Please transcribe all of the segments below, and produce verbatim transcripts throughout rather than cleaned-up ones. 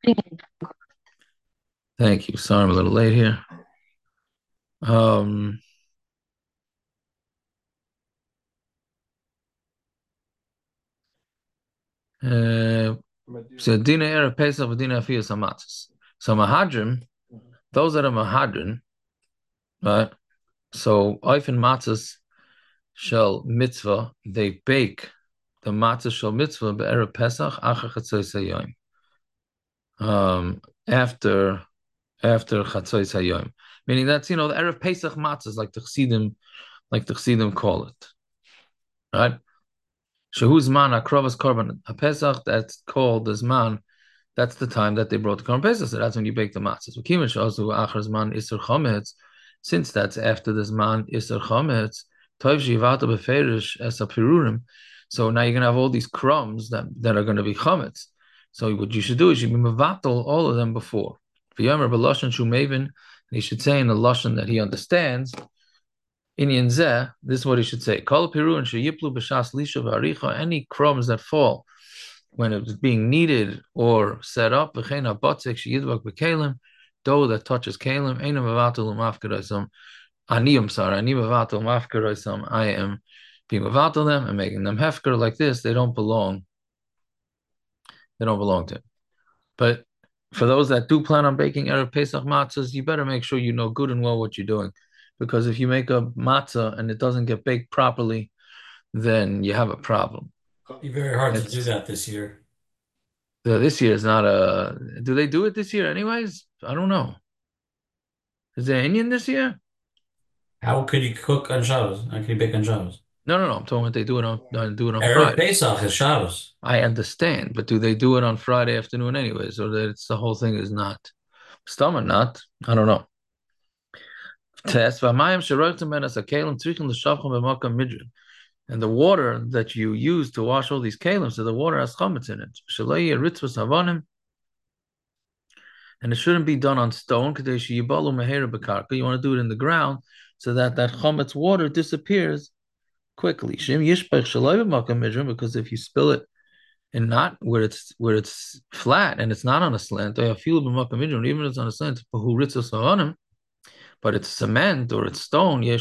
Thank you. Sorry, I'm a little late here. Um, uh, so Dina Erev Pesach, Dina Afiyas Hamatzis. So Mahadrim, those that are Mahadrim, right? So Oifen Matzahs shall mitzvah, they bake the matzah shall mitzvah be'erev Pesach achar chatzos hayom. Um, after after chatzos hayom, meaning that's you know the erev Pesach matzahs like the Chassidim, like the Chassidim call it, right? Shehuz man akrovas korban pesach. That's called the zman. That's the time that they brought the korban pesach. So that's when you bake the matzahs. V'kimin also achar zman iser chometz. Since that's after the zman iser chometz, toiv shivata beferish es apirurim. So now you're gonna have all these crumbs that, that are going to be chometz. So what you should do is you be mevatel all of them before. V'yomer b'loshen shumevin. And he should say in the lashon that he understands. Inyan zeh, this is what he should say. Kol piru and sheyiplu b'shas lisha v'aricha, any crumbs that fall when it's being kneaded or set up, v'chein ha'batzek sheyidvak b'kelim, dough that touches kelim, einam mevatel u'mafkaroisam, ani, I'm sorry, ani mevatel u'mafkaroisam, I am being mevatel them and making them hefker like this, they don't belong, they don't belong to him. But for those that do plan on baking Erev Pesach matzahs, you better make sure you know good and well what you're doing. Because if you make a matzah and it doesn't get baked properly, then you have a problem. It'll be very hard to do It's that this year. this year is not a. Do they do it this year, anyways? I don't know. Is there Indian this year? How could you cook on Shabbos? How could you bake on Shabbos? No, no, no. I'm talking about they do it on uh, do it on Erev Friday. Pesach is Shabbos. I understand, but do they do it on Friday afternoon, anyways, or that it's the whole thing is not stomach not? I don't know. Test v'mayim sherotem ben as a kalim tzrichim l'shavchim b'makam midrin. And the water that you use to wash all these kalim, so the water has chametz in it. Shalei ritzvus havanim, and it shouldn't be done on stone. Kadesh yibalu meheira bekarka. You want to do it in the ground so that that chametz water disappears quickly. Shem yishpech shalei b'makam midrin, because if you spill it and not where it's where it's flat and it's not on a slant, I feel b'makam midrin, even if it's on a slant, who ritzvus havanim, but it's cement or it's stone, then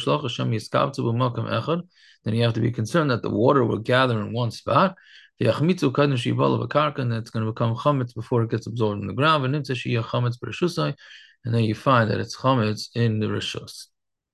you have to be concerned that the water will gather in one spot. And it's going to become chametz before it gets absorbed in the ground. And then you find that it's chametz in the rishus.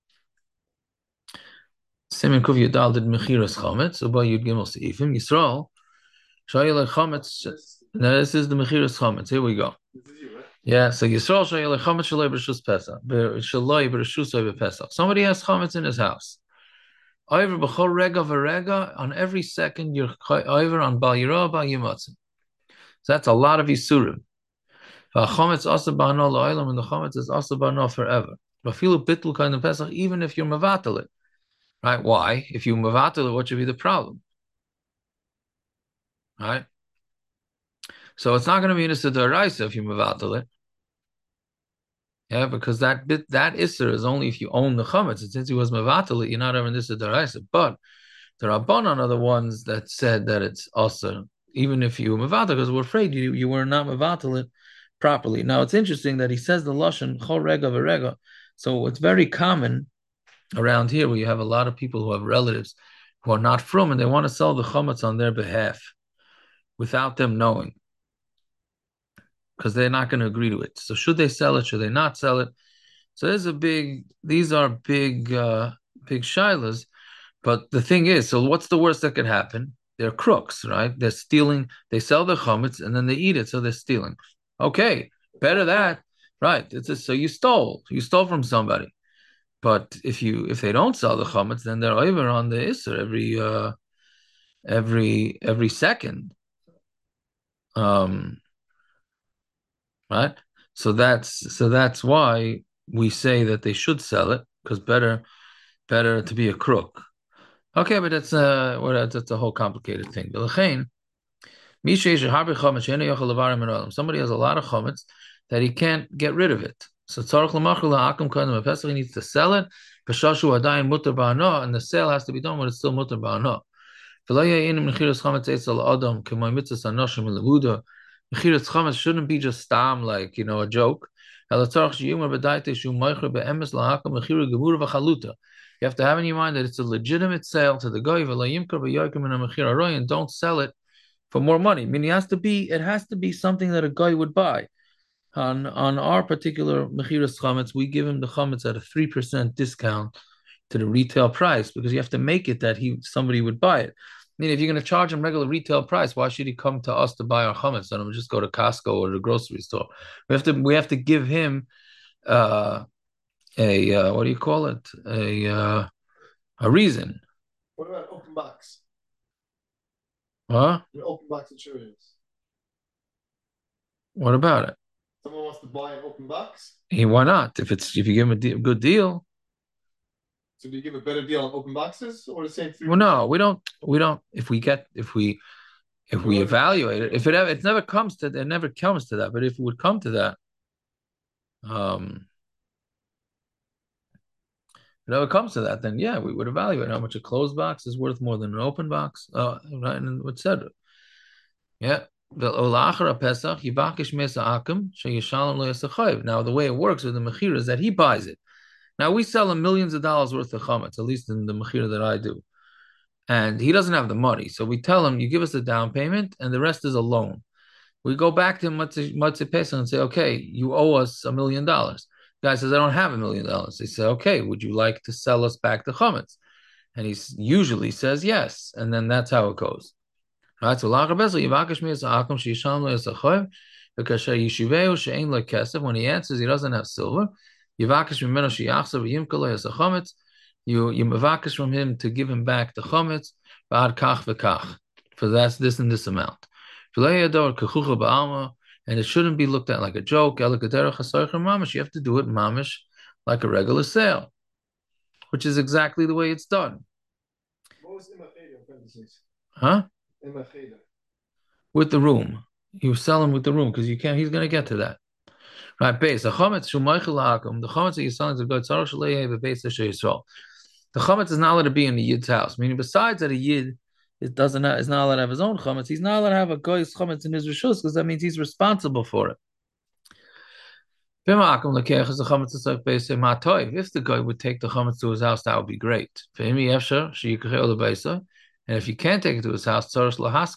Simen Kuv Yadal did mechiras chametz. So by Yud Gimel Seifim Yisrael Shayel chametz. Now this is the mechiras chametz. Here we go. Yeah, so Yisrael shayel chametz shaloi b'rishus Pesach, shaloi b'rishusoi b'Pesach. Somebody has chametz in his house. Over b'chol rega v'rega, on every second you're over on bal yirah bal yimatzim. So that's a lot of yisurim. V'chametz asa b'ano la'olam, and the chametz is asa b'ano forever. V'afilu bittul kind of Pesach, even if you're mevatel it, right? Why? If you mevatel it, what should be the problem? Right? So it's not going to be in a Sidaraisa if you mevatel it. Yeah, because that bit that Isser is only if you own the chametz. And since he was mevatel it, you're not having this Sidaraisa. But the Rabbanan are the ones that said that it's also even if you mevatel, because we're afraid you you were not mevatel it properly. Now it's interesting that he says the lashon chol rega v'rega. So it's very common around here where you have a lot of people who have relatives who are not from and they want to sell the chametz on their behalf without them knowing, because they're not going to agree to it. So should they sell it? Should they not sell it? So there's a big. These are big, uh, big shilas. But the thing is, so what's the worst that could happen? They're crooks, right? They're stealing. They sell the chametz and then they eat it, so they're stealing. Okay, better that, right? It's a, so you stole. You stole from somebody. But if you if they don't sell the chametz, then they're over on the isser every uh, every every second. Um, right? So that's so that's why we say that they should sell it, because better better to be a crook. Okay, but that's uh well, that's a whole complicated thing. Somebody has a lot of chametz that he can't get rid of it. So tzarich l'machar la'akum kadam b'Pesach, he needs to sell it. B'shashu adayin mutar ba'ana, and the sale has to be done when it's still mutar ba'ana. Mechiras chametz shouldn't be just stam, like, you know, a joke. You have to have in your mind that it's a legitimate sale to the guy, and don't sell it for more money. I mean, it has to be, it has to be something that a guy would buy. On on our particular mechiras chametz, we give him the chametz at a three percent discount to the retail price because you have to make it that he somebody would buy it. I mean, if you're going to charge him regular retail price, why should he come to us to buy our chametz? And just go to Costco or the grocery store. We have to we have to give him uh, a uh, what do you call it? A uh, a reason. What about open box? Huh? An open box of Cheerios. What about it? Someone wants to buy an open box? Hey, why not? If it's if you give him a de- good deal. So do you give a better deal on open boxes or the same? Well, no, we don't. We don't. If we get if we if we evaluate it, if it ever, it never comes to it never comes to that. But if it would come to that, um, if it ever comes to that, then yeah, we would evaluate how much a closed box is worth more than an open box, uh, right, and et cetera. Yeah. Now, the way it works with the mechira is that he buys it. Now we sell him millions of dollars worth of chametz, at least in the mechira that I do, and he doesn't have the money. So we tell him, you give us the down payment, and the rest is a loan. We go back to Matzah Pesach and say, okay, you owe us a million dollars. The guy says, I don't have a million dollars. They say, okay, would you like to sell us back the chametz? And he usually says yes, and then that's how it goes. Right? So when he answers, he doesn't have silver. You you mevakish from him to give him back the chametz for that's this and this amount. And it shouldn't be looked at like a joke. You have to do it mamish like a regular sale, which is exactly the way it's done. Huh? With the room. You sell him with the room because you can't, he's going to get to that. Right, base. The chametz the chametz that you're selling to God, the base of Yisrael. The chametz is not allowed to be in the yid's house. Meaning, besides that, a yid it doesn't is not allowed to have his own chametz. He's not allowed to have a guy's chametz in his rishus because that means he's responsible for it. If the guy would take the chametz to his house, that would be great. And if you can't take it to his house, you have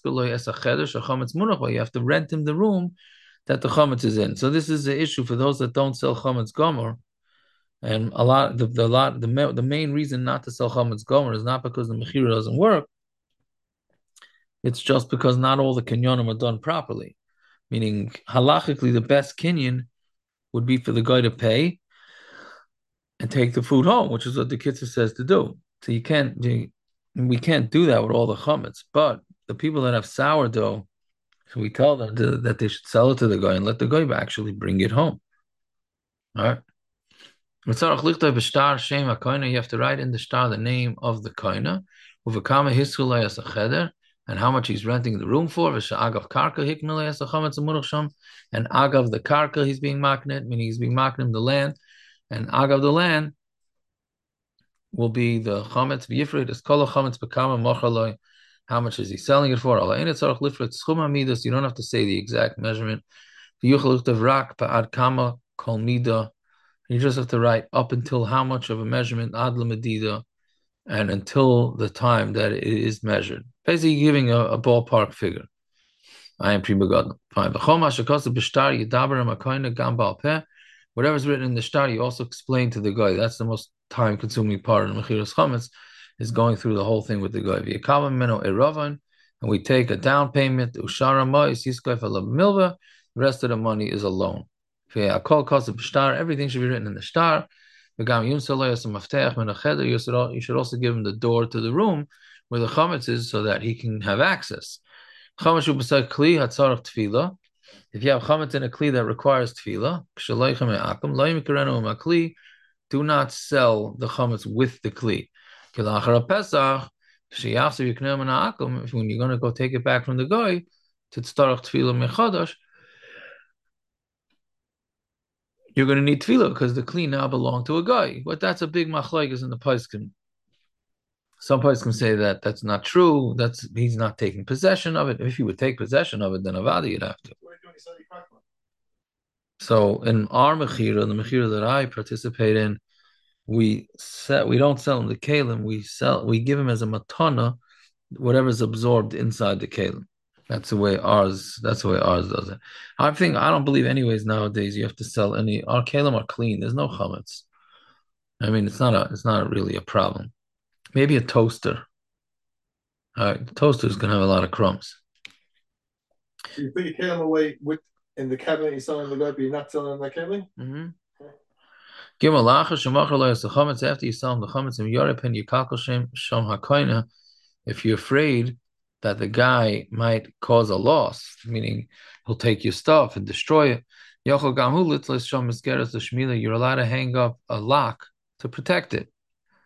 to rent him the room that the chametz is in. So this is the issue for those that don't sell chametz gomer. And a lot, the, the lot, the the main reason not to sell chametz gomer is not because the mechira doesn't work. It's just because not all the kinyonim are done properly. Meaning, halachically, the best kinyon would be for the guy to pay and take the food home, which is what the Kitzur says to do. So you can't, you, we can't do that with all the chametz. But the people that have sourdough, so we tell them to, that they should sell it to the guy and let the guy actually bring it home. All right. You have to write in the star the name of the koina, and how much he's renting the room for. And agav the karka he's being maknet, meaning he's being maknet the land, and agav the land will be the chametz v'yifrid. It's kol chametz bekama mochaloi. How much is he selling it for? You don't have to say the exact measurement. You just have to write up until how much of a measurement ad medida, and until the time that it is measured. Basically, giving a, a ballpark figure. I am prima god. Fine. Whatever's written in the shtar, you also explain to the guy. That's the most time-consuming part of the mechiras chametz, is going through the whole thing with the guy. And we take a down payment. The rest of the money is a loan. Everything should be written in the shtar. You should also give him the door to the room where the chametz is so that he can have access. If you have chametz in a kli that requires tefillah, do not sell the chametz with the kli. When you're going to go take it back from the guy to tzarach tefillah mechadash, you're going to need tefillah because the kli now belong to a guy. But that's a big machlokes in the poskim. Some poskim say that that's not true. That's he's not taking possession of it. If he would take possession of it, then avadi you'd have to. We're doing So in our mechira, the mechira that I participate in, we set we don't sell him the kalim. We sell we give him as a matana whatever's absorbed inside the kalim. That's the way ours. That's the way ours does it. I think I don't believe anyways nowadays you have to sell any. Our kalim are clean. There's no chametz. I mean, it's not a. It's not really a problem. Maybe a toaster. All right, the toaster's gonna have a lot of crumbs. You put your kalim away with in the cabinet you're selling the guy, but you're not selling the kalim? Mm-hmm. Gimel lacha shemachar lo yas chametz after you sell him the chametz and yorepin yikalkol shem shom hakoina. If you're afraid that the guy might cause a loss, meaning he'll take your stuff and destroy it, yochel gamhu litzlos shom miskeres the shmila. You're allowed to hang up a lock to protect it.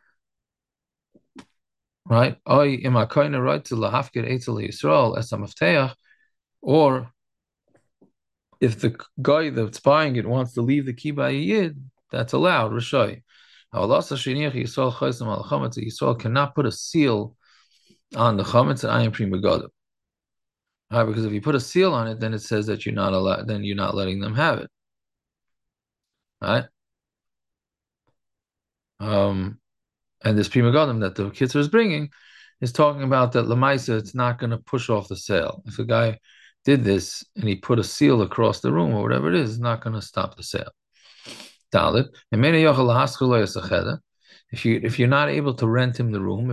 Right? Oy im hakoina right to lahafkir etzel Yisrael as a mafteach, or if the guy that's buying it wants to leave the key by a yid, that's allowed. Rishai. Yisrael cannot put a seal on the chametz and ayin pri megadim. Right, because if you put a seal on it, then it says that you're not allowed. Then you're not letting them have it. Right. Um, and this pri megadim that the Kitzur is bringing is talking about that lemaisa. It's not going to push off the sale. If a guy did this and he put a seal across the room or whatever it is, it's not going to stop the sale. Dalit. If you if you're not able to rent him the room,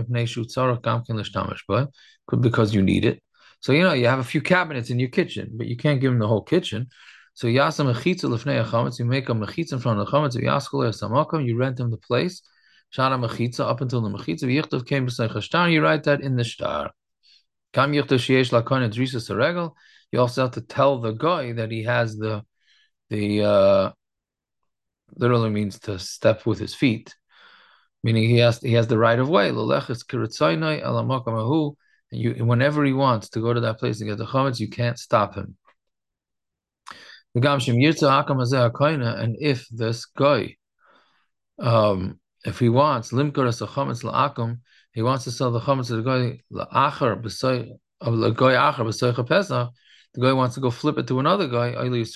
could because you need it. So you know you have a few cabinets in your kitchen, but you can't give him the whole kitchen. So yasam mechitza lefnei chametz, you make a mechitza in front of the chametz. You rent him the place. Shara mechitza up until the mechitza. Yichtav came b'sei chashtar. You write that in the shtar. Kam yichtav sheyesh lakon drisa saregel. You also have to tell the guy that he has the the. Uh, literally means to step with his feet, meaning he has he has the right of way. And you, whenever he wants to go to that place and get the chametz, you can't stop him. And if this guy, um, if he wants limkoras chametz la'akum, he wants to sell the chametz to the guy la'achar b'soy of the guy achar b'soy Pesach. The guy wants to go flip it to another guy.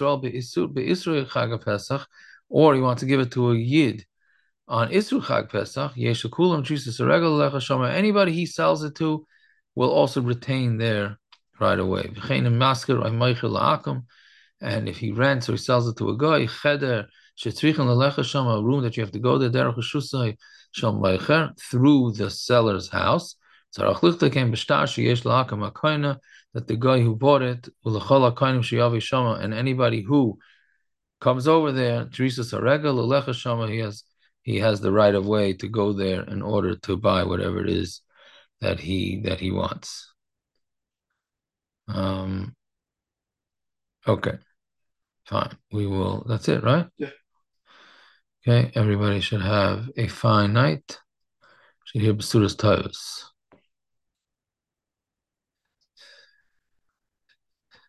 Or he wants to give it to a yid on Isru Chag Pesach. Yeshakulam Jesus Regal Lecha Shama. Anybody he sells it to will also retain their right away. And if he rents or he sells it to a guy, Cheder Shetzrichen Lecha Shama, a room that you have to go there Derech Shusay Sham Leicher through the seller's house. Tzarach Lichta came B'shtar Sheyesh La'akam Akaina, that the guy who bought it Ulechol Akainim Sheyavi Shama, and anybody who comes over there, Teresa Sarega, Lelecha Shama, he has he has the right of way to go there in order to buy whatever it is that he that he wants. Um okay. Fine. We will that's it, right? Yeah. Okay, everybody should have a fine night. Should hear Basuras Tovas.